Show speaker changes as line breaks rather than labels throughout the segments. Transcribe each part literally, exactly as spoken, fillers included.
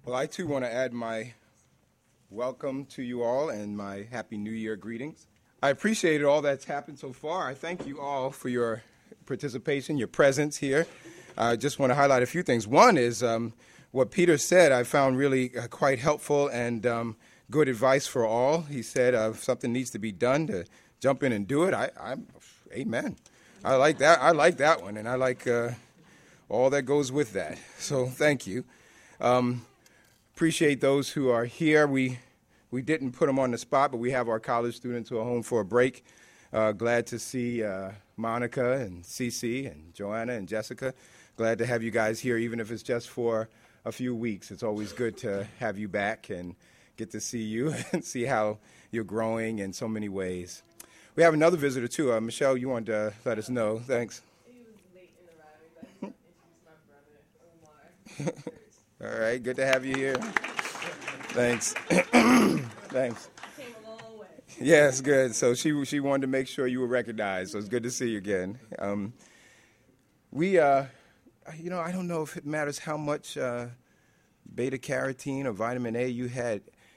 Well, I too want to add my welcome to you all and my Happy New Year greetings. I appreciated all that's happened so far. I thank you all for your participation, your presence here. I just want to highlight a few things. One is um, what Peter said I found really uh, quite helpful and um, good advice for all. He said uh, if something needs to be done, to jump in and do it. I, I'm, amen. I like that. I like that one, and I like uh, all that goes with that. So thank you. Um, appreciate those who are here. We we didn't put them on the spot, but we have our college students who are home for a break. Uh, glad to see uh, Monica and Cece and Joanna and Jessica. Glad to have you guys here, even if it's just for a few weeks. It's always good to have you back and get to see you and see how you're growing in so many ways. We have another visitor, too. Uh, Michelle, you want to let us know. Thanks.
He was late in the ride, but I just introduced my brother, Omar.
All right, good to have you here. Thanks. Thanks.
Came a long way.
Yes, good. So she she wanted to make sure you were recognized, so it's good to see you again. Um, we, uh, you know, I don't know if it matters how much uh, beta-carotene or vitamin A you had.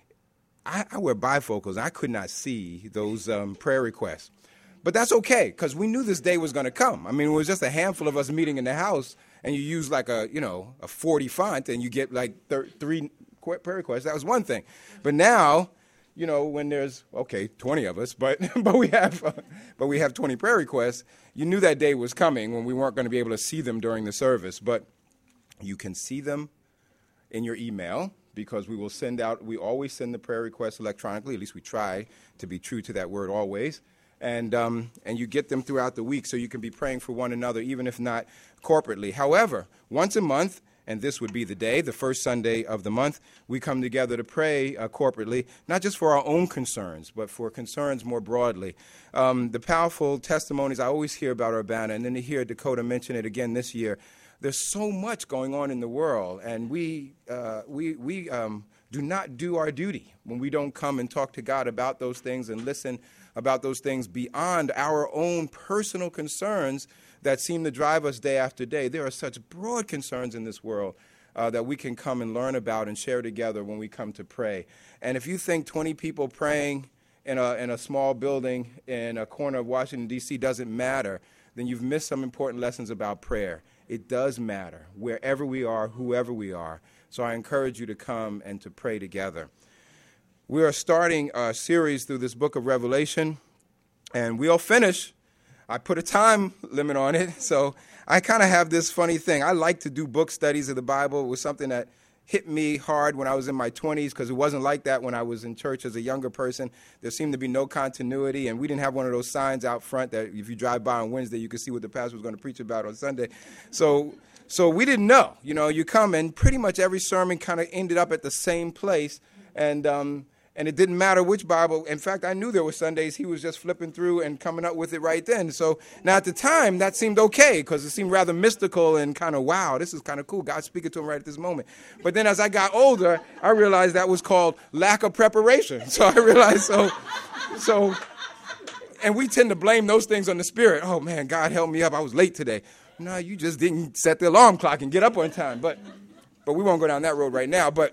I, I wear bifocals. I could not see those um, prayer requests. But that's okay, because we knew this day was going to come. I mean, it was just a handful of us meeting in the house, and you use like a, you know, a forty font, and you get like thir- three prayer requests. That was one thing. But now, you know, when there's, okay, twenty of us, but but we have uh, but we have twenty prayer requests, you knew that day was coming when we weren't going to be able to see them during the service. But you can see them in your email, because we will send out, we always send the prayer requests electronically. At least we try to be true to that word always. And um, and you get them throughout the week, so you can be praying for one another, even if not corporately. However, once a month, and this would be the day, the first Sunday of the month, we come together to pray uh, corporately, not just for our own concerns, but for concerns more broadly. Um, the powerful testimonies, I always hear about Urbana, and then to hear Dakota mention it again this year. There's so much going on in the world, and we uh, we we um, do not do our duty when we don't come and talk to God about those things and listen about those things beyond our own personal concerns that seem to drive us day after day. There are such broad concerns in this world uh, that we can come and learn about and share together when we come to pray. And if you think twenty people praying in a in a small building in a corner of Washington, D C doesn't matter, then you've missed some important lessons about prayer. It does matter, wherever we are, whoever we are. So I encourage you to come and to pray together. We are starting a series through this book of Revelation, and we'll finish. I put a time limit on it, so I kind of have this funny thing. I like to do book studies of the Bible. It was something that hit me hard when I was in my twenties, because it wasn't like that when I was in church as a younger person. There seemed to be no continuity, and we didn't have one of those signs out front that if you drive by on Wednesday, you could see what the pastor was going to preach about on Sunday. So so we didn't know. You know, you come, and pretty much every sermon kind of ended up at the same place, and um, and it didn't matter which Bible. In fact, I knew there were Sundays he was just flipping through and coming up with it right then. So now at the time, that seemed okay, because it seemed rather mystical and kind of, wow, this is kind of cool. God's speaking to him right at this moment. But then as I got older, I realized that was called lack of preparation. So I realized, so, so, and we tend to blame those things on the Spirit. Oh, man, God help me up. I was late today. No, you just didn't set the alarm clock and get up on time. But, but we won't go down that road right now. But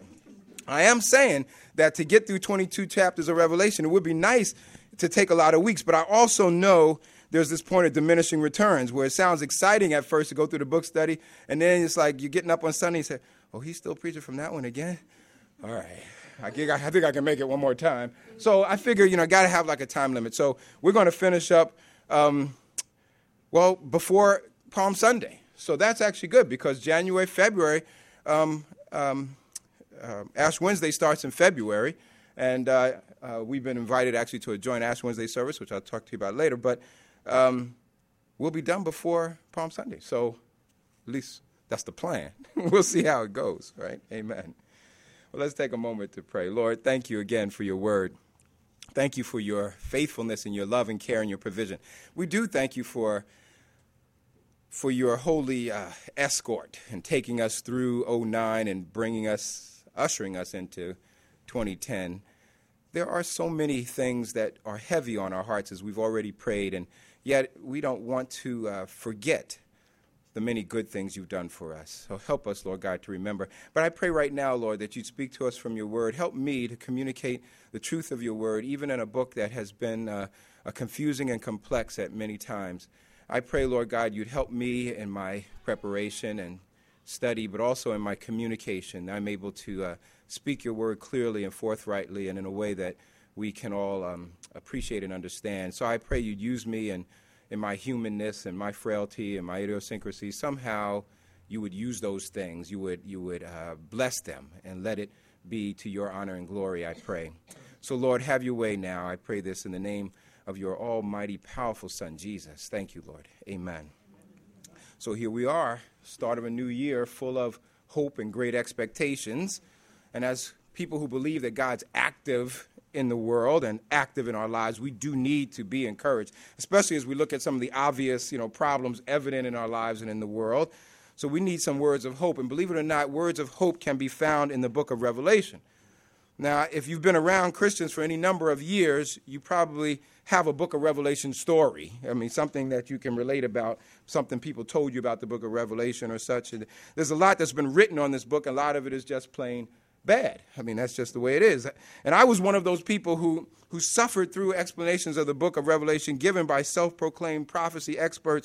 I am saying that to get through twenty-two chapters of Revelation, it would be nice to take a lot of weeks. But I also know there's this point of diminishing returns where it sounds exciting at first to go through the book study, and then it's like you're getting up on Sunday and say, oh, he's still preaching from that one again? All right. I think I, think I can make it one more time. So I figure, you know, I got to have like a time limit. So we're going to finish up, um, well, before Palm Sunday. So that's actually good, because January, February, um, um, Uh, Ash Wednesday starts in February, and uh, uh, we've been invited actually to a joint Ash Wednesday service, which I'll talk to you about later, but um, we'll be done before Palm Sunday. So at least that's the plan. We'll see how it goes, right? Amen. Well, let's take a moment to pray. Lord, thank you again for your word. Thank you for your faithfulness and your love and care and your provision. We do thank you for for your holy uh, escort and taking us through oh nine and bringing us ushering us into twenty ten. There are so many things that are heavy on our hearts as we've already prayed, and yet we don't want to uh, forget the many good things you've done for us. So help us, Lord God, to remember. But I pray right now, Lord, that you'd speak to us from your word. Help me to communicate the truth of your word, even in a book that has been uh, uh, confusing and complex at many times. I pray, Lord God, you'd help me in my preparation and study, but also in my communication. I'm able to uh, speak your word clearly and forthrightly and in a way that we can all um, appreciate and understand. So I pray you'd use me and in my humanness and my frailty and my idiosyncrasies. Somehow you would use those things. You would, you would uh, bless them and let it be to your honor and glory, I pray. So, Lord, have your way now. I pray this in the name of your almighty, powerful Son, Jesus. Thank you, Lord. Amen. So here we are, start of a new year full of hope and great expectations. And as people who believe that God's active in the world and active in our lives, we do need to be encouraged, especially as we look at some of the obvious, you know, problems evident in our lives and in the world. So we need some words of hope. And believe it or not, words of hope can be found in the book of Revelation. Now, if you've been around Christians for any number of years, you probably have a book of Revelation story. I mean, something that you can relate about, something people told you about the book of Revelation or such. And there's a lot that's been written on this book. A lot of it is just plain bad. I mean, that's just the way it is. And I was one of those people who, who suffered through explanations of the book of Revelation given by self-proclaimed prophecy experts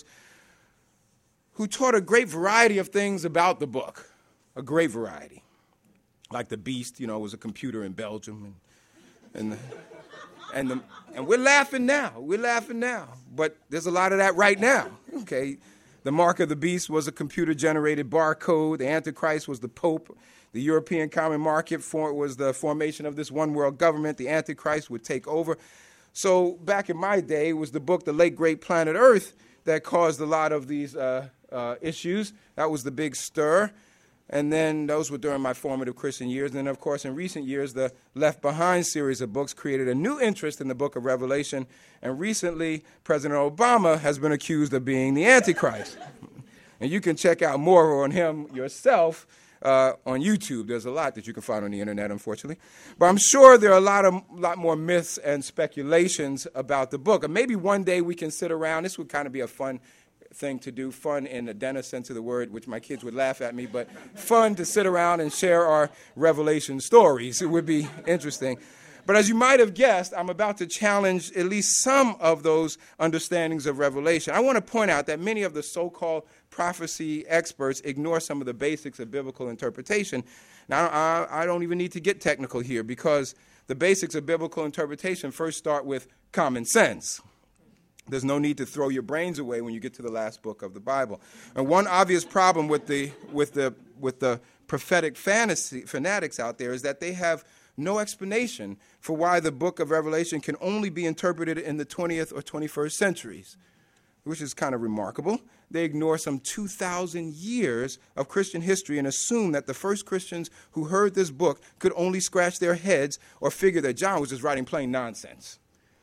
who taught a great variety of things about the book, a great variety. Like the beast, you know, was a computer in Belgium. And, and, the, and, the, and we're laughing now. We're laughing now. But there's a lot of that right now, okay? The mark of the beast was a computer-generated barcode. The Antichrist was the Pope. The European Common Market for, was the formation of this one-world government. The Antichrist would take over. So back in my day, it was the book, The Late Great Planet Earth, that caused a lot of these uh, uh, issues. That was the big stir. And then those were during my formative Christian years. And then, of course, in recent years, the Left Behind series of books created a new interest in the book of Revelation. And recently, President Obama has been accused of being the Antichrist. And you can check out more on him yourself uh, on YouTube. There's a lot that you can find on the internet, unfortunately. But I'm sure there are a lot of lot more myths and speculations about the book. And maybe one day we can sit around. This would kind of be a fun thing to do, fun in the dentist sense of the word, which my kids would laugh at me, but fun to sit around and share our Revelation stories. It would be interesting. But as you might have guessed, I'm about to challenge at least some of those understandings of Revelation. I want to point out that many of the so-called prophecy experts ignore some of the basics of biblical interpretation. Now, I, I don't even need to get technical here because the basics of biblical interpretation first start with common sense. There's no need to throw your brains away when you get to the last book of the Bible. And one obvious problem with the with the with the prophetic fantasy fanatics out there is that they have no explanation for why the book of Revelation can only be interpreted in the twentieth or twenty-first centuries, which is kind of remarkable. They ignore some two thousand years of Christian history and assume that the first Christians who heard this book could only scratch their heads or figure that John was just writing plain nonsense.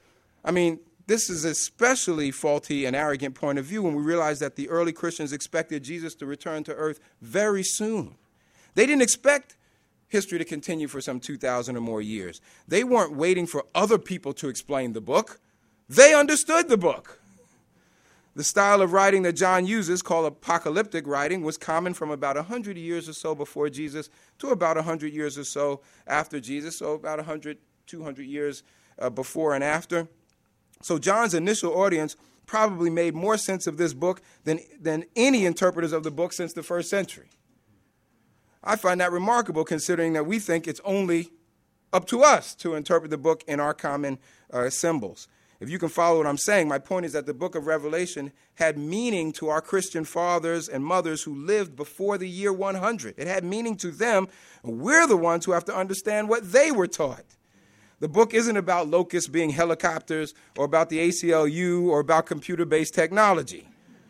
I mean, this is especially faulty and arrogant point of view when we realize that the early Christians expected Jesus to return to earth very soon. They didn't expect history to continue for some two thousand or more years. They weren't waiting for other people to explain the book. They understood the book. The style of writing that John uses, called apocalyptic writing, was common from about one hundred years or so before Jesus to about one hundred years or so after Jesus, so about one hundred, two hundred years uh, before and after. So John's initial audience probably made more sense of this book than, than any interpreters of the book since the first century. I find that remarkable considering that we think it's only up to us to interpret the book in our common uh, symbols. If you can follow what I'm saying, my point is that the book of Revelation had meaning to our Christian fathers and mothers who lived before the year one hundred. It had meaning to them. We're the ones who have to understand what they were taught. The book isn't about locusts being helicopters or about the A C L U or about computer-based technology,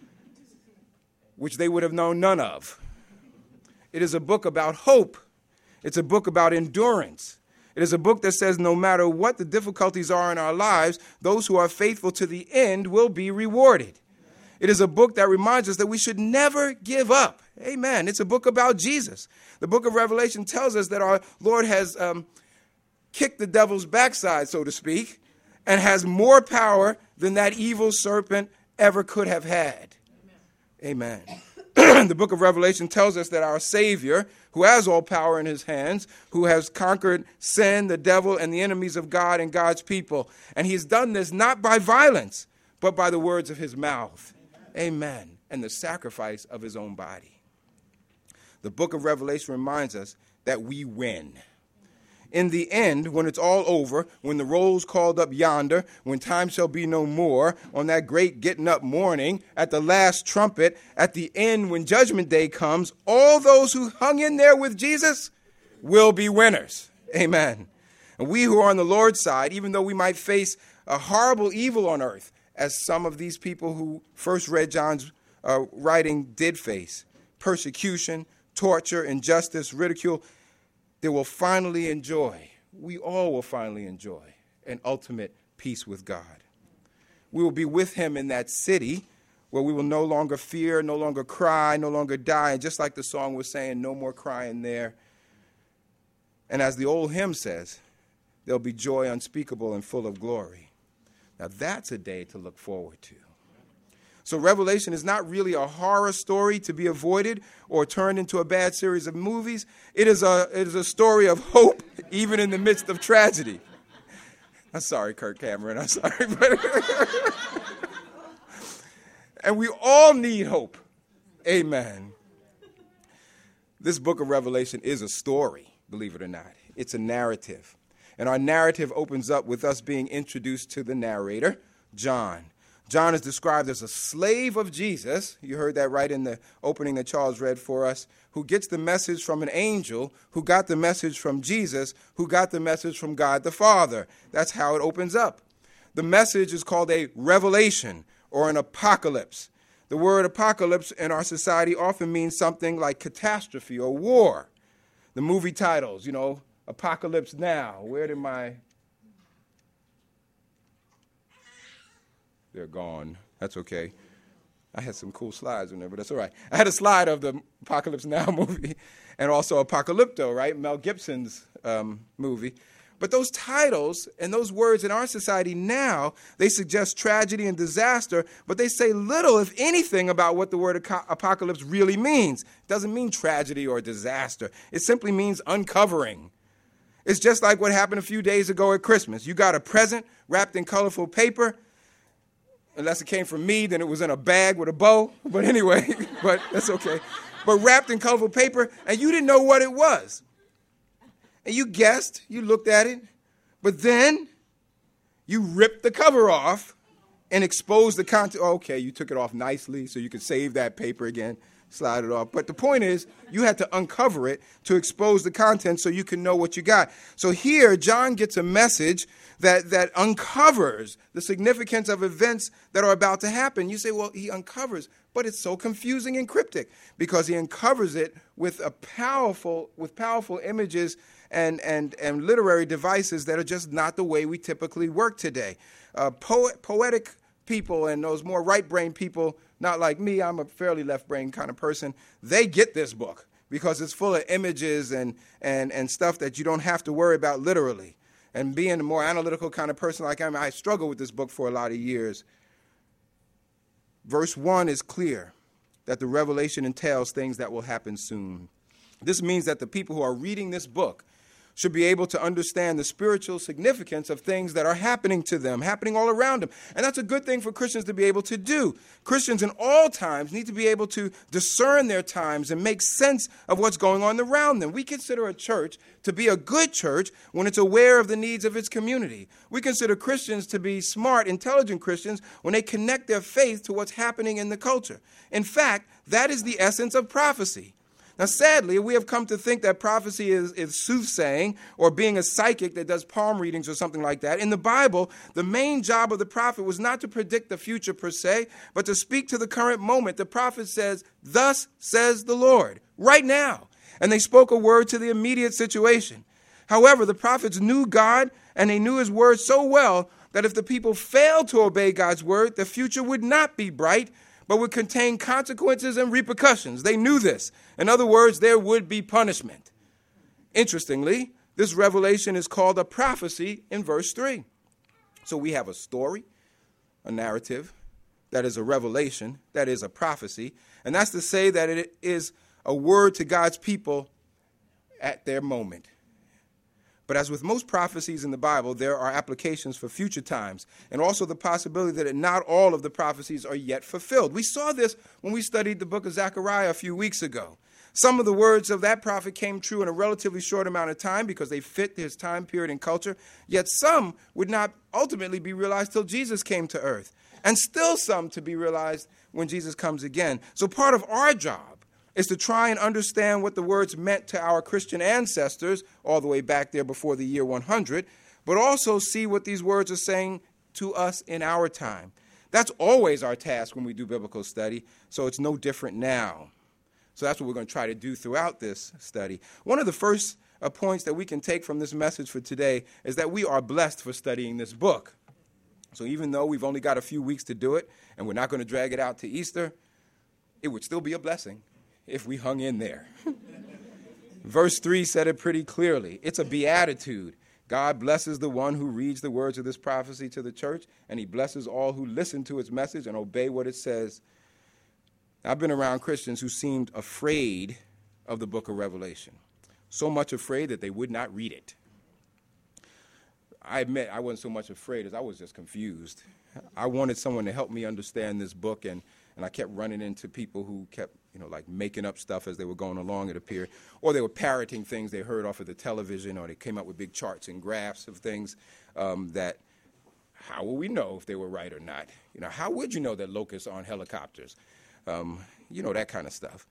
which they would have known none of. It is a book about hope. It's a book about endurance. It is a book that says no matter what the difficulties are in our lives, those who are faithful to the end will be rewarded. It is a book that reminds us that we should never give up. Amen. It's a book about Jesus. The book of Revelation tells us that our Lord has um, kicked the devil's backside, so to speak, and has more power than that evil serpent ever could have had. Amen. Amen. The book of Revelation tells us that our Savior, who has all power in his hands, who has conquered sin, the devil, and the enemies of God and God's people, and he's done this not by violence, but by the words of his mouth. Amen. Amen. And the sacrifice of his own body. The book of Revelation reminds us that we win. In the end, when it's all over, when the roll's called up yonder, when time shall be no more, on that great getting up morning, at the last trumpet, at the end when judgment day comes, all those who hung in there with Jesus will be winners. Amen. And we who are on the Lord's side, even though we might face a horrible evil on earth, as some of these people who first read John's uh, writing did face, persecution, torture, injustice, ridicule, they will finally enjoy, we all will finally enjoy an ultimate peace with God. We will be with him in that city where we will no longer fear, no longer cry, no longer die. And just like the song was saying, no more crying there. And as the old hymn says, there'll be joy unspeakable and full of glory. Now that's a day to look forward to. So Revelation is not really a horror story to be avoided or turned into a bad series of movies. It is a, it is a story of hope, even in the midst of tragedy. I'm sorry, Kirk Cameron. I'm sorry. But and we all need hope. Amen. This book of Revelation is a story, believe it or not. It's a narrative. And our narrative opens up with us being introduced to the narrator, John. John is described as a slave of Jesus. You heard that right in the opening that Charles read for us, who gets the message from an angel, who got the message from Jesus, who got the message from God the Father. That's how it opens up. The message is called a revelation or an apocalypse. The word apocalypse in our society often means something like catastrophe or war. The movie titles, you know, Apocalypse Now. Where did my... They're gone. That's okay. I had some cool slides in there, but that's all right. I had a slide of the Apocalypse Now movie and also Apocalypto, right? Mel Gibson's um, movie. But those titles and those words in our society now, they suggest tragedy and disaster, but they say little, if anything, about what the word apocalypse really means. It doesn't mean tragedy or disaster. It simply means uncovering. It's just like what happened a few days ago at Christmas. You got a present wrapped in colorful paper. Unless it came from me, then it was in a bag with a bow. But anyway, but that's okay. But wrapped in colorful paper, and you didn't know what it was. And you guessed, you looked at it, but then you ripped the cover off and exposed the content. Okay, you took it off nicely so you could save that paper again, slide it off. But the point is, you had to uncover it to expose the content so you can know what you got. So here, John gets a message that, that uncovers the significance of events that are about to happen. You say, well, he uncovers, but it's so confusing and cryptic because he uncovers it with a powerful, with powerful images and, and, and literary devices that are just not the way we typically work today. Uh, poet, poetic people and those more right-brained people, not like me, I'm a fairly left-brained kind of person, they get this book because it's full of images and, and, and stuff that you don't have to worry about literally. And being a more analytical kind of person like I am, I struggled with this book for a lot of years. Verse one is clear that the revelation entails things that will happen soon. This means that the people who are reading this book should be able to understand the spiritual significance of things that are happening to them, happening all around them. And that's a good thing for Christians to be able to do. Christians in all times need to be able to discern their times and make sense of what's going on around them. We consider a church to be a good church when it's aware of the needs of its community. We consider Christians to be smart, intelligent Christians when they connect their faith to what's happening in the culture. In fact, that is the essence of prophecy. Now, sadly, we have come to think that prophecy is, is soothsaying or being a psychic that does palm readings or something like that. In the Bible, the main job of the prophet was not to predict the future per se, but to speak to the current moment. The prophet says, "Thus says the Lord," right now. And they spoke a word to the immediate situation. However, the prophets knew God and they knew his word so well that if the people failed to obey God's word, the future would not be bright, but would contain consequences and repercussions. They knew this. In other words, there would be punishment. Interestingly, this revelation is called a prophecy in verse three. So we have a story, a narrative that is a revelation, that is a prophecy, and that's to say that it is a word to God's people at their moment. But as with most prophecies in the Bible, there are applications for future times, and also the possibility that not all of the prophecies are yet fulfilled. We saw this when we studied the book of Zechariah a few weeks ago. Some of the words of that prophet came true in a relatively short amount of time because they fit his time period and culture, yet some would not ultimately be realized till Jesus came to earth, and still some to be realized when Jesus comes again. So part of our job is to try and understand what the words meant to our Christian ancestors all the way back there before the year one hundred, but also see what these words are saying to us in our time. That's always our task when we do biblical study, so it's no different now. So that's what we're going to try to do throughout this study. One of the first uh, points that we can take from this message for today is that we are blessed for studying this book. So even though we've only got a few weeks to do it, and we're not going to drag it out to Easter, it would still be a blessing if we hung in there. Verse three said it pretty clearly. It's a beatitude. God blesses the one who reads the words of this prophecy to the church, and he blesses all who listen to its message and obey what it says. I've been around Christians who seemed afraid of the book of Revelation, so much afraid that they would not read it. I admit I wasn't so much afraid as I was just confused. I wanted someone to help me understand this book, and, and I kept running into people who kept, you know, like making up stuff as they were going along, it appeared, or they were parroting things they heard off of the television, or they came up with big charts and graphs of things um, that, how will we know if they were right or not? You know, how would you know that locusts aren't helicopters? Um, you know, that kind of stuff.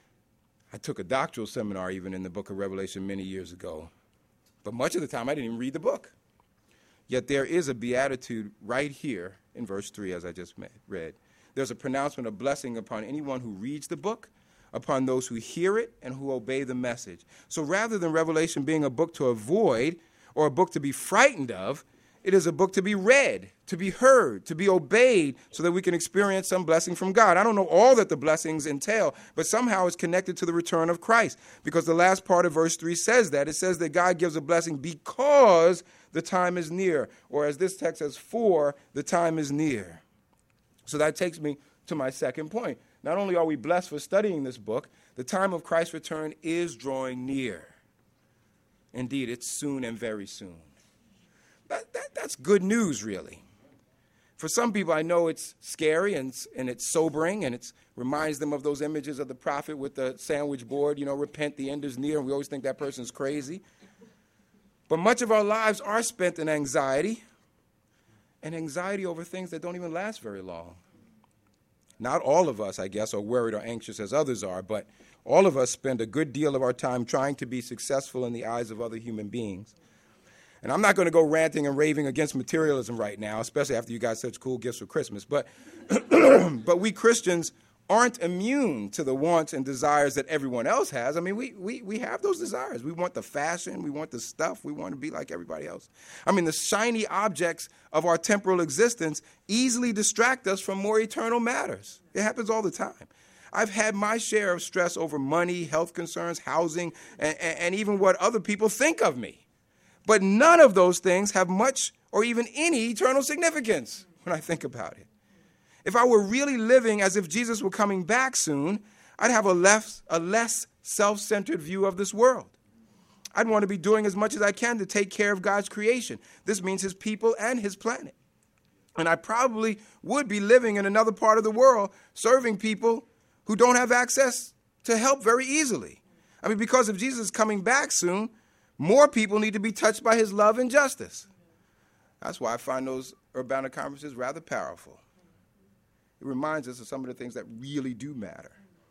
I took a doctoral seminar even in the book of Revelation many years ago, but much of the time I didn't even read the book. Yet there is a beatitude right here in verse three, as I just read. There's a pronouncement of blessing upon anyone who reads the book, upon those who hear it, and who obey the message. So rather than Revelation being a book to avoid or a book to be frightened of, it is a book to be read, to be heard, to be obeyed, so that we can experience some blessing from God. I don't know all that the blessings entail, but somehow it's connected to the return of Christ, because the last part of verse three says that. It says that God gives a blessing because the time is near, or as this text says, for the time is near. So that takes me to my second point. Not only are we blessed for studying this book, the time of Christ's return is drawing near. Indeed, it's soon and very soon. That, that, that's good news, really. For some people, I know it's scary and, and it's sobering, and it reminds them of those images of the prophet with the sandwich board, you know, repent, the end is near, and we always think that person's crazy. But much of our lives are spent in anxiety, and anxiety over things that don't even last very long. Not all of us, I guess, are worried or anxious as others are, but all of us spend a good deal of our time trying to be successful in the eyes of other human beings. And I'm not going to go ranting and raving against materialism right now, especially after you got such cool gifts for Christmas. But, but we Christians aren't immune to the wants and desires that everyone else has. I mean, we, we, we have those desires. We want the fashion. We want the stuff. We want to be like everybody else. I mean, the shiny objects of our temporal existence easily distract us from more eternal matters. It happens all the time. I've had my share of stress over money, health concerns, housing, and, and even what other people think of me. But none of those things have much or even any eternal significance when I think about it. If I were really living as if Jesus were coming back soon, I'd have a less, a less self-centered view of this world. I'd want to be doing as much as I can to take care of God's creation. This means his people and his planet. And I probably would be living in another part of the world serving people who don't have access to help very easily. I mean, because if Jesus is coming back soon, more people need to be touched by his love and justice. That's why I find those Urbana conferences rather powerful. It reminds us of some of the things that really do matter.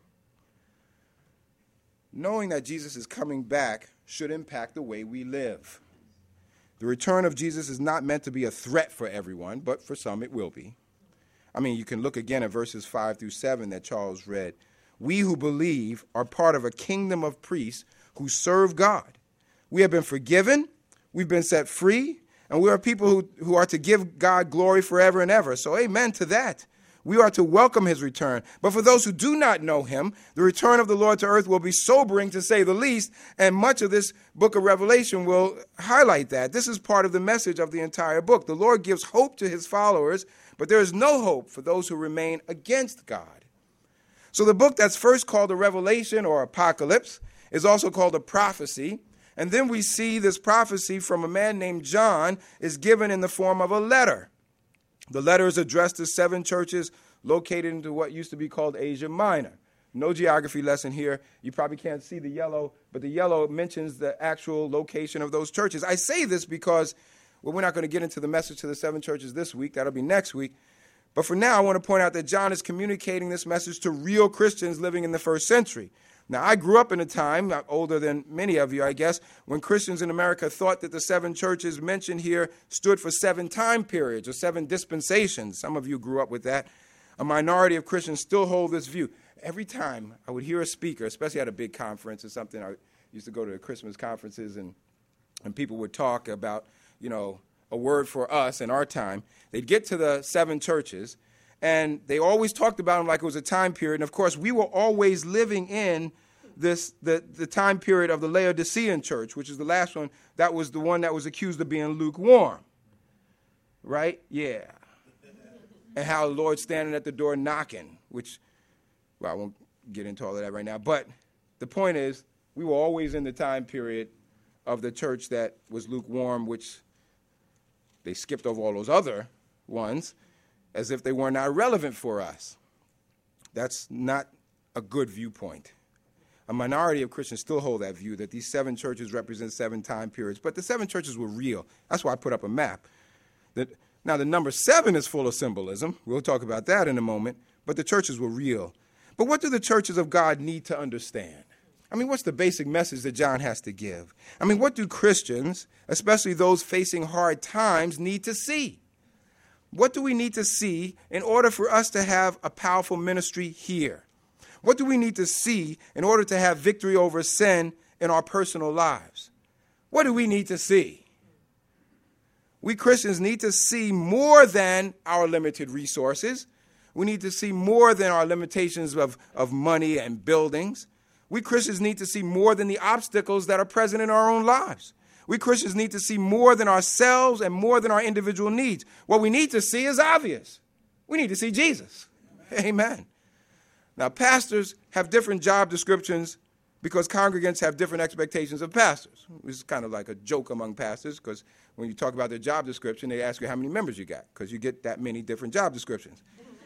Knowing that Jesus is coming back should impact the way we live. The return of Jesus is not meant to be a threat for everyone, but for some it will be. I mean, you can look again at verses five through seven that Charles read. We who believe are part of a kingdom of priests who serve God. We have been forgiven, we've been set free, and we are people who, who are to give God glory forever and ever. So amen to that. We are to welcome his return. But for those who do not know him, the return of the Lord to earth will be sobering, to say the least, and much of this book of Revelation will highlight that. This is part of the message of the entire book. The Lord gives hope to his followers, but there is no hope for those who remain against God. So the book that's first called a Revelation or Apocalypse is also called a prophecy. And then we see this prophecy from a man named John is given in the form of a letter. The letter is addressed to seven churches located into what used to be called Asia Minor. No geography lesson here. You probably can't see the yellow, but the yellow mentions the actual location of those churches. I say this because, well, we're not going to get into the message to the seven churches this week. That'll be next week. But for now, I want to point out that John is communicating this message to real Christians living in the first century. Now, I grew up in a time, I'm older than many of you, I guess, when Christians in America thought that the seven churches mentioned here stood for seven time periods or seven dispensations. Some of you grew up with that. A minority of Christians still hold this view. Every time I would hear a speaker, especially at a big conference or something, I used to go to the Christmas conferences, and, and people would talk about, you know, a word for us in our time. They'd get to the seven churches, and they always talked about them like it was a time period. And, of course, we were always living in this the, the time period of the Laodicean church, which is the last one. That was the one that was accused of being lukewarm. Right? Yeah. And how the Lord's standing at the door knocking, which, well, I won't get into all of that right now. But the point is, we were always in the time period of the church that was lukewarm, which they skipped over all those other ones as if they were not relevant for us. That's not a good viewpoint. A minority of Christians still hold that view, that these seven churches represent seven time periods. But the seven churches were real. That's why I put up a map. That, now, the number seven is full of symbolism. We'll talk about that in a moment. But the churches were real. But what do the churches of God need to understand? I mean, what's the basic message that John has to give? I mean, what do Christians, especially those facing hard times, need to see? What do we need to see in order for us to have a powerful ministry here? What do we need to see in order to have victory over sin in our personal lives? What do we need to see? We Christians need to see more than our limited resources. We need to see more than our limitations of, of money and buildings. We Christians need to see more than the obstacles that are present in our own lives. We Christians need to see more than ourselves and more than our individual needs. What we need to see is obvious. We need to see Jesus. Amen. Now, pastors have different job descriptions because congregants have different expectations of pastors. This is kind of like a joke among pastors, because when you talk about their job description, they ask you how many members you got, because you get that many different job descriptions.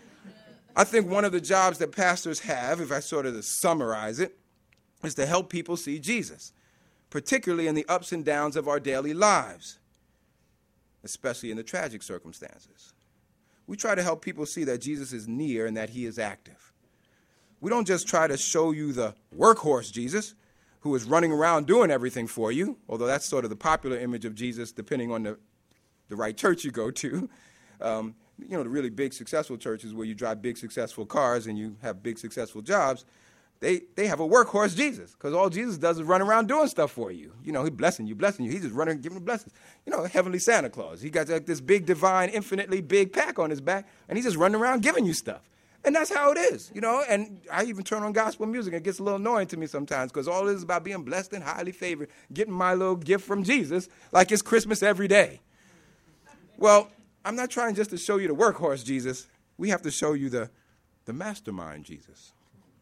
I think one of the jobs that pastors have, if I sort of summarize it, is to help people see Jesus, particularly in the ups and downs of our daily lives, especially in the tragic circumstances. We try to help people see that Jesus is near and that he is active. We don't just try to show you the workhorse Jesus who is running around doing everything for you, although that's sort of the popular image of Jesus depending on the, the right church you go to. Um, you know, the really big successful churches where you drive big successful cars and you have big successful jobs, They they have a workhorse Jesus, because all Jesus does is run around doing stuff for you. You know, he's blessing you, blessing you. He's just running, giving you blessings. You know, heavenly Santa Claus. He got like this big, divine, infinitely big pack on his back, and he's just running around giving you stuff. And that's how it is, you know. And I even turn on gospel music. It gets a little annoying to me sometimes, because all it is about being blessed and highly favored, getting my little gift from Jesus like it's Christmas every day. Well, I'm not trying just to show you the workhorse Jesus. We have to show you the, the mastermind Jesus.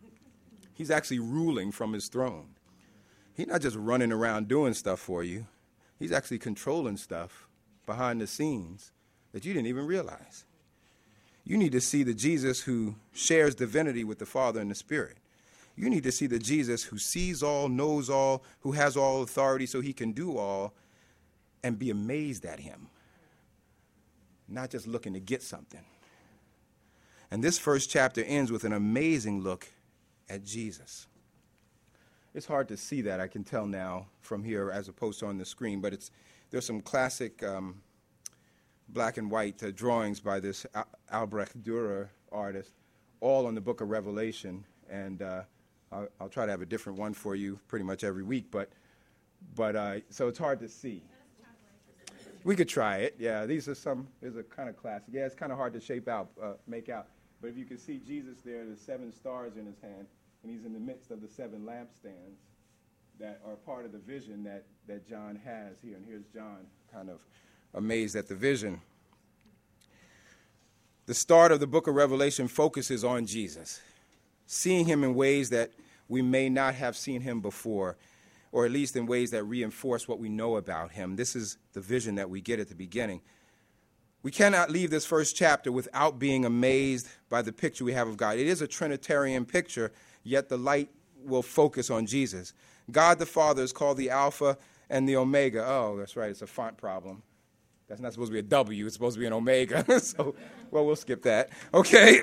He's actually ruling from his throne. He's not just running around doing stuff for you. He's actually controlling stuff behind the scenes that you didn't even realize. You need to see the Jesus who shares divinity with the Father and the Spirit. You need to see the Jesus who sees all, knows all, who has all authority so he can do all, and be amazed at him, not just looking to get something. And this first chapter ends with an amazing look at Jesus. It's hard to see that, I can tell now from here as opposed to on the screen, but it's there's some classic um, black and white uh, drawings by this Al- Albrecht Dürer artist, all on the book of Revelation, and uh, I'll, I'll try to have a different one for you pretty much every week, but but uh, so it's hard to see. We could try it, yeah. These are some, these are kind of classic. Yeah, it's kind of hard to shape out, uh, make out. But if you can see Jesus there, there's seven stars in his hand, and he's in the midst of the seven lampstands that are part of the vision that, that John has here. And here's John kind of amazed at the vision. The start of the book of Revelation focuses on Jesus, seeing him in ways that we may not have seen him before, or at least in ways that reinforce what we know about him. This is the vision that we get at the beginning. We cannot leave this first chapter without being amazed by the picture we have of God. It is a Trinitarian picture, yet the light will focus on Jesus. God the Father is called the Alpha and the Omega. Oh, that's right, it's a font problem. That's not supposed to be a W, it's supposed to be an Omega. So, well, we'll skip that. Okay.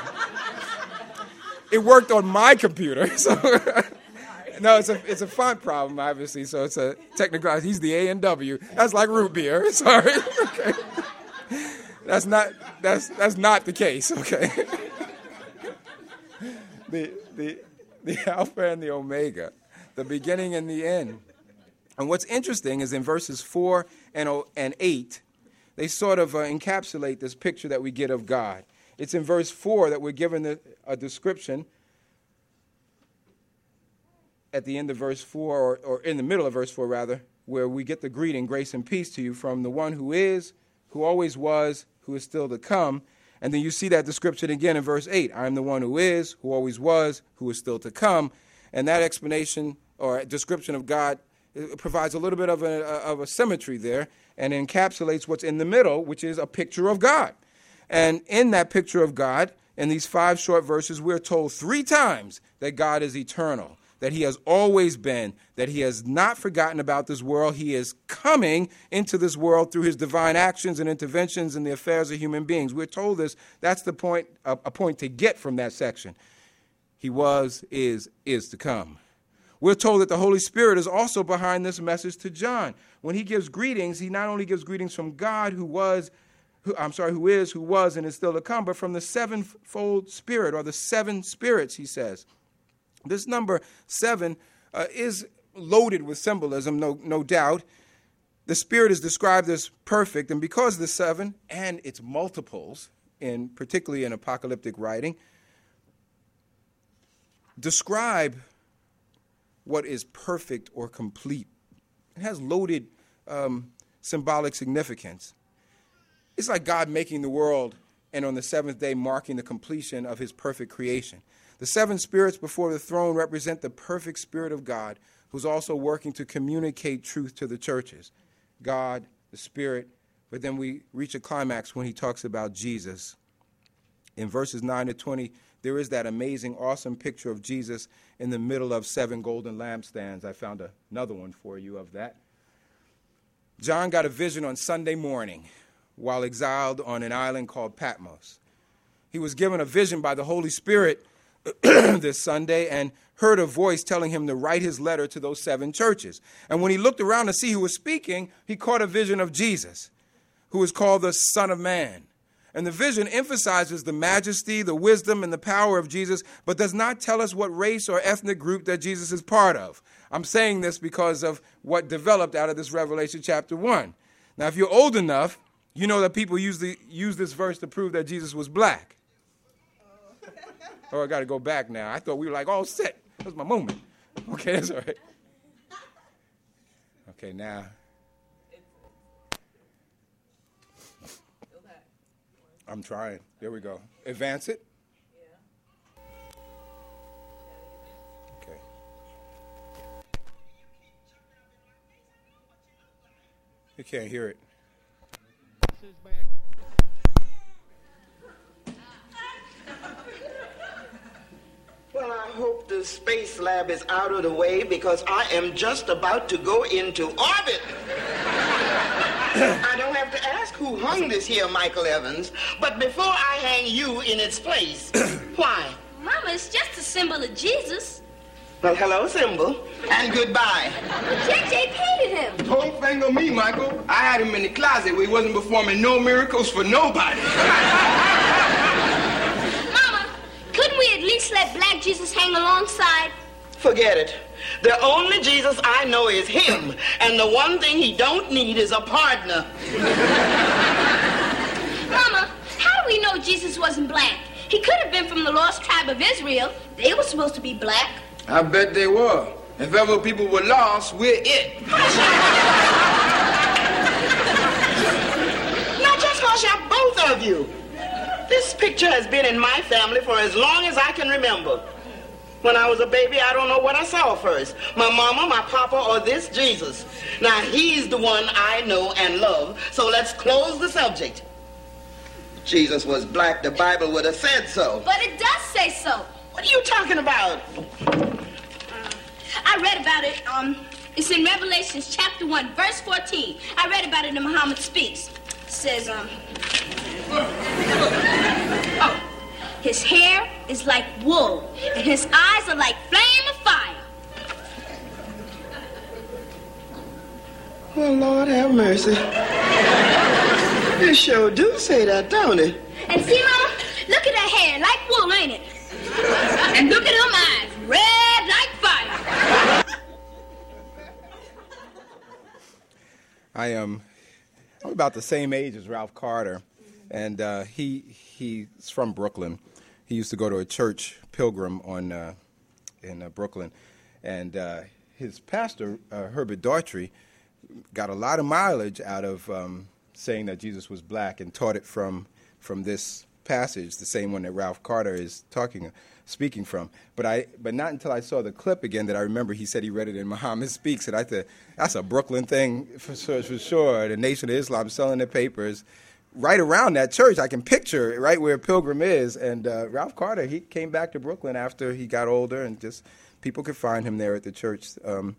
It worked on my computer. So no, it's a it's a font problem, obviously. So it's a technical. He's the A and W. That's like root beer. Sorry. Okay. That's not that's that's not the case. Okay. The the the Alpha and the Omega, the beginning and the end. And what's interesting is in verses four and and eight, they sort of uh, encapsulate this picture that we get of God. It's in verse four that we're given a, a description at the end of verse four, or, or in the middle of verse four, rather, where we get the greeting, grace and peace to you from the one who is, who always was, who is still to come. And then you see that description again in verse eight. I am the one who is, who always was, who is still to come. And that explanation or description of God provides a little bit of a, of a symmetry there and encapsulates what's in the middle, which is a picture of God. And in that picture of God, in these five short verses, we're told three times that God is eternal, that he has always been, that he has not forgotten about this world. He is coming into this world through his divine actions and interventions in the affairs of human beings. We're told this. That's the point, a, a point to get from that section. He was, is, is to come. We're told that the Holy Spirit is also behind this message to John. When he gives greetings, he not only gives greetings from God who was, who, I'm sorry, who is, who was, and is still to come, but from the sevenfold Spirit, or the seven spirits, he says. This number seven uh, is loaded with symbolism, no, no doubt. The Spirit is described as perfect, and because the seven and its multiples, in particularly in apocalyptic writing, describe what is perfect or complete. It has loaded um, symbolic significance. It's like God making the world and on the seventh day marking the completion of his perfect creation. The seven spirits before the throne represent the perfect Spirit of God, who's also working to communicate truth to the churches. God, the Spirit, but then we reach a climax when he talks about Jesus. In verses nine to twenty, there is that amazing, awesome picture of Jesus in the middle of seven golden lampstands. I found a, another one for you of that. John got a vision on Sunday morning while exiled on an island called Patmos. He was given a vision by the Holy Spirit this Sunday and heard a voice telling him to write his letter to those seven churches. And when he looked around to see who was speaking, he caught a vision of Jesus, who is called the Son of Man. And the vision emphasizes the majesty, the wisdom, and the power of Jesus, but does not tell us what race or ethnic group that Jesus is part of. I'm saying this because of what developed out of this Revelation chapter one. Now, if you're old enough, you know that people use, the, use this verse to prove that Jesus was black. Oh, I got to go back now. I thought we were like all set. That was my moment. Okay, that's all right. Okay, now. I'm trying. There we go. Advance it. Okay. You can't hear it.
Well, I hope the space lab is out of the way because I am just about to go into orbit. I don't have to ask who hung this here, Michael Evans, but before I hang you in its place, why?
Mama, it's just a symbol of Jesus.
Well, hello, symbol, and goodbye.
J J painted him.
Don't finger me, Michael. I had him in the closet where he wasn't performing no miracles for nobody.
Mama, couldn't we at least let Black Jesus hang alongside?
Forget it. The only Jesus I know is him, and the one thing he don't need is a partner.
Mama, how do we know Jesus wasn't black? He could have been from the lost tribe of Israel. They were supposed to be black.
I bet they were. If ever people were lost, we're it.
Now just hush up, both of you. picture has been in my family for as long as I can remember. When I was a baby, I don't know what I saw first. My mama, my papa, or this Jesus. Now, he's the one I know and love, so let's close the subject. If Jesus was black, the Bible would have said so.
But it does say so.
What are you talking about?
Uh, I read about it. Um, it's in Revelations chapter one, verse fourteen. I read about it in Muhammad Speaks. It says, um, oh, his hair is like wool, and his eyes are like flame of fire.
Well, Lord have mercy. It sure do say that, don't it?
And see, Mama, look at that hair, like wool, ain't it? And look at them eyes, red like fire.
I am I'm about the same age as Ralph Carter, and uh, he he's from Brooklyn. He used to go to a church, Pilgrim, on uh, in uh, Brooklyn, and uh, his pastor, uh, Herbert Daughtry, got a lot of mileage out of um, saying that Jesus was black and taught it from from this passage, the same one that Ralph Carter is talking, speaking from. But I, but not until I saw the clip again that I remember he said he read it in Muhammad Speaks, and I thought that's a Brooklyn thing for sure. For sure. The Nation of Islam selling their papers right around that church. I can picture right where Pilgrim is. And uh, Ralph Carter, he came back to Brooklyn after he got older, and just people could find him there at the church. Um,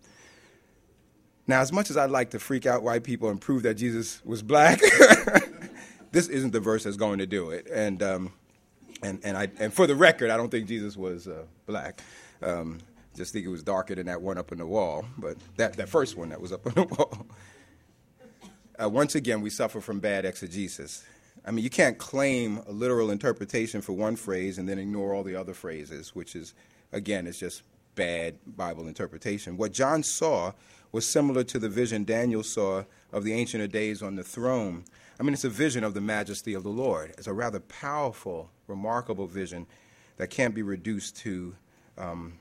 now, as much as I'd like to freak out white people and prove that Jesus was black, this isn't the verse that's going to do it. And um, and and I and for the record, I don't think Jesus was uh, black. Um, just think it was darker than that one up on the wall. But that, that first one that was up on the wall. Uh, once again, we suffer from bad exegesis. I mean, you can't claim a literal interpretation for one phrase and then ignore all the other phrases, which is, again, it's just bad Bible interpretation. What John saw was similar to the vision Daniel saw of the Ancient of Days on the throne. I mean, it's a vision of the majesty of the Lord. It's a rather powerful, remarkable vision that can't be reduced to um,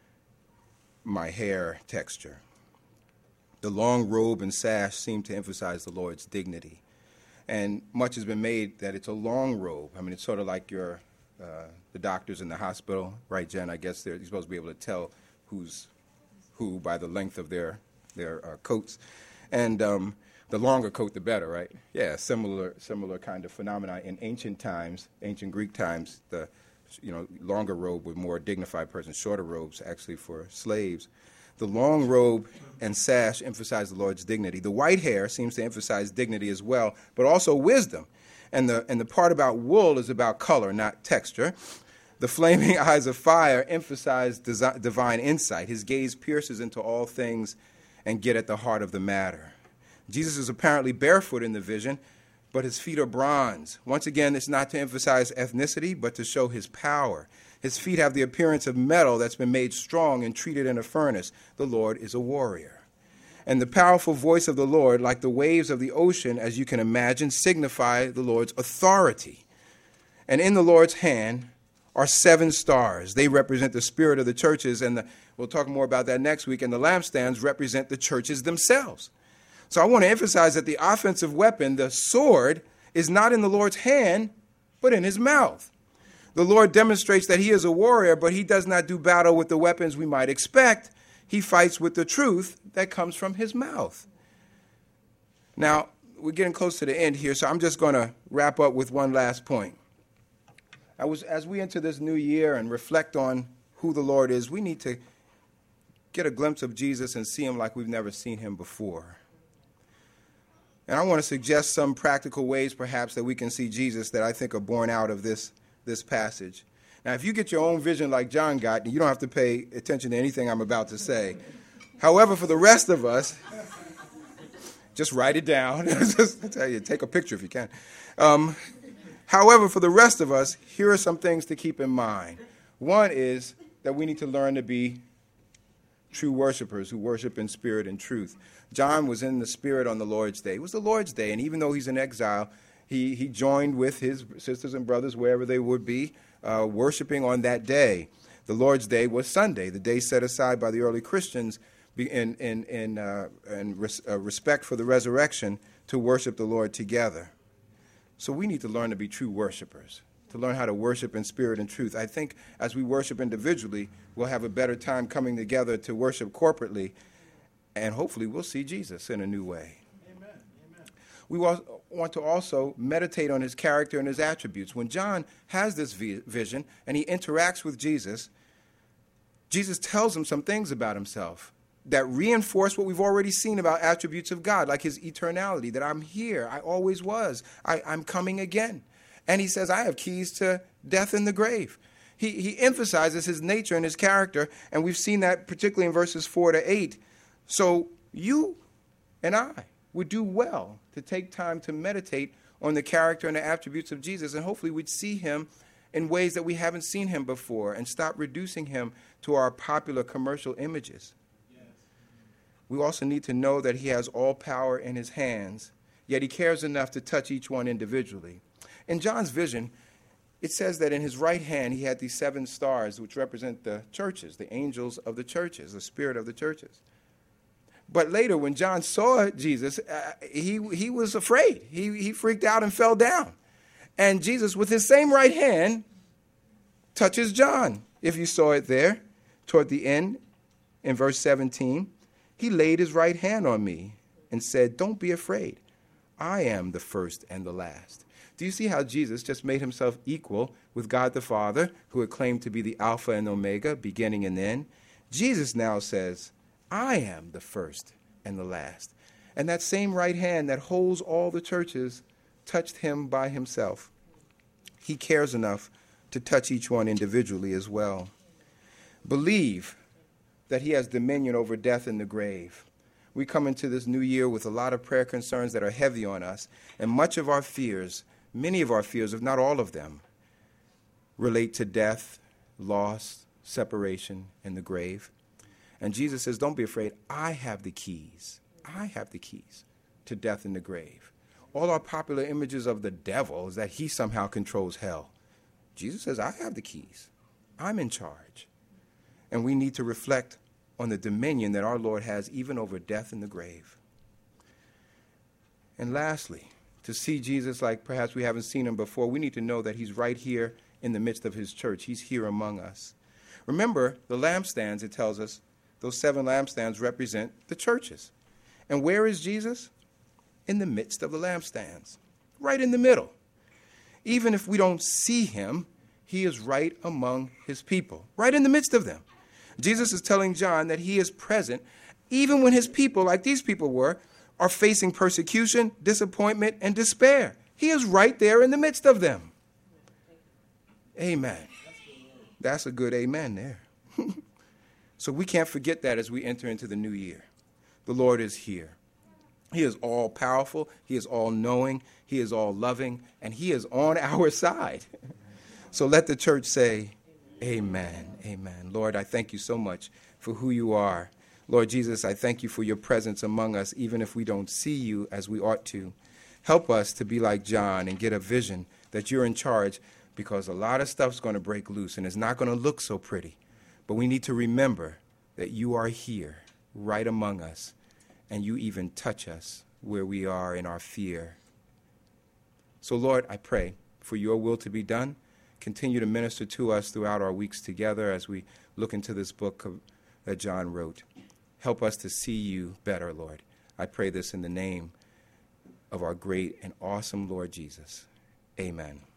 my hair texture. The long robe and sash seem to emphasize the Lord's dignity. And much has been made that it's a long robe. I mean, it's sort of like your uh, the doctors in the hospital, right, Jen? I guess they're you're supposed to be able to tell who's who by the length of their their uh, coats. And um, the longer coat, the better, right? Yeah, similar similar kind of phenomena in ancient times, ancient Greek times. The you know longer robe with more dignified person, shorter robes actually for slaves. The long robe and sash emphasize the Lord's dignity. The white hair seems to emphasize dignity as well, but also wisdom. And the and the part about wool is about color, not texture. The flaming eyes of fire emphasize desi- divine insight. His gaze pierces into all things and get at the heart of the matter. Jesus is apparently barefoot in the vision, but his feet are bronze. Once again, it's not to emphasize ethnicity, but to show his power. His feet have the appearance of metal that's been made strong and treated in a furnace. The Lord is a warrior. And the powerful voice of the Lord, like the waves of the ocean, as you can imagine, signify the Lord's authority. And in the Lord's hand are seven stars. They represent the spirit of the churches, and the, we'll talk more about that next week. And the lampstands represent the churches themselves. So I want to emphasize that the offensive weapon, the sword, is not in the Lord's hand, but in his mouth. The Lord demonstrates that he is a warrior, but he does not do battle with the weapons we might expect. He fights with the truth that comes from his mouth. Now, we're getting close to the end here, so I'm just going to wrap up with one last point. I was, as we enter this new year and reflect on who the Lord is, we need to get a glimpse of Jesus and see him like we've never seen him before. And I want to suggest some practical ways, perhaps, that we can see Jesus that I think are born out of this this passage. Now, if you get your own vision like John got, you don't have to pay attention to anything I'm about to say. However, for the rest of us, just write it down. Just I tell you, take a picture if you can. Um, however, for the rest of us, here are some things to keep in mind. One is that we need to learn to be true worshipers who worship in spirit and truth. John was in the spirit on the Lord's Day. It was the Lord's Day, and even though he's in exile, He, he joined with his sisters and brothers, wherever they would be, uh, worshiping on that day. The Lord's Day was Sunday, the day set aside by the early Christians in, in, in, uh, in res, uh, respect for the resurrection to worship the Lord together. So we need to learn to be true worshipers, to learn how to worship in spirit and truth. I think as we worship individually, we'll have a better time coming together to worship corporately, and hopefully we'll see Jesus in a new way. Amen. Amen. We want to also meditate on his character and his attributes. When John has this vision and he interacts with Jesus, Jesus tells him some things about himself that reinforce what we've already seen about attributes of God, like his eternality, that I'm here, I always was, I, I'm coming again. And he says, I have keys to death and the grave. He, he emphasizes his nature and his character, and we've seen that particularly in verses four to eight. So you and I would do well to take time to meditate on the character and the attributes of Jesus, and hopefully we'd see him in ways that we haven't seen him before and stop reducing him to our popular commercial images. Yes. We also need to know that he has all power in his hands, yet he cares enough to touch each one individually. In John's vision, it says that in his right hand he had these seven stars, which represent the churches, the angels of the churches, the spirit of the churches. But later, when John saw Jesus, uh, he, he was afraid. He, he freaked out and fell down. And Jesus, with his same right hand, touches John. If you saw it there, toward the end, in verse seventeen, he laid his right hand on me and said, don't be afraid. I am the first and the last. Do you see how Jesus just made himself equal with God the Father, who had claimed to be the Alpha and Omega, beginning and end? Jesus now says, I am the first and the last. And that same right hand that holds all the churches touched him by himself. He cares enough to touch each one individually as well. Believe that he has dominion over death and the grave. We come into this new year with a lot of prayer concerns that are heavy on us, and much of our fears, many of our fears, if not all of them, relate to death, loss, separation, and the grave. And Jesus says, don't be afraid. I have the keys. I have the keys to death and the grave. All our popular images of the devil is that he somehow controls hell. Jesus says, I have the keys. I'm in charge. And we need to reflect on the dominion that our Lord has even over death and the grave. And lastly, to see Jesus like perhaps we haven't seen him before, we need to know that he's right here in the midst of his church. He's here among us. Remember, the lampstands, it tells us, those seven lampstands represent the churches. And where is Jesus? In the midst of the lampstands, right in the middle. Even if we don't see him, he is right among his people, right in the midst of them. Jesus is telling John that he is present even when his people, like these people were, are facing persecution, disappointment, and despair. He is right there in the midst of them. Amen. That's a good amen there. So we can't forget that as we enter into the new year. The Lord is here. He is all powerful. He is all knowing. He is all loving. And he is on our side. So let the church say, amen. Amen. Lord, I thank you so much for who you are. Lord Jesus, I thank you for your presence among us, even if we don't see you as we ought to. Help us to be like John and get a vision that you're in charge, because a lot of stuff's going to break loose and it's not going to look so pretty. But we need to remember that you are here, right among us, and you even touch us where we are in our fear. So, Lord, I pray for your will to be done. Continue to minister to us throughout our weeks together as we look into this book of, that John wrote. Help us to see you better, Lord. I pray this in the name of our great and awesome Lord Jesus. Amen.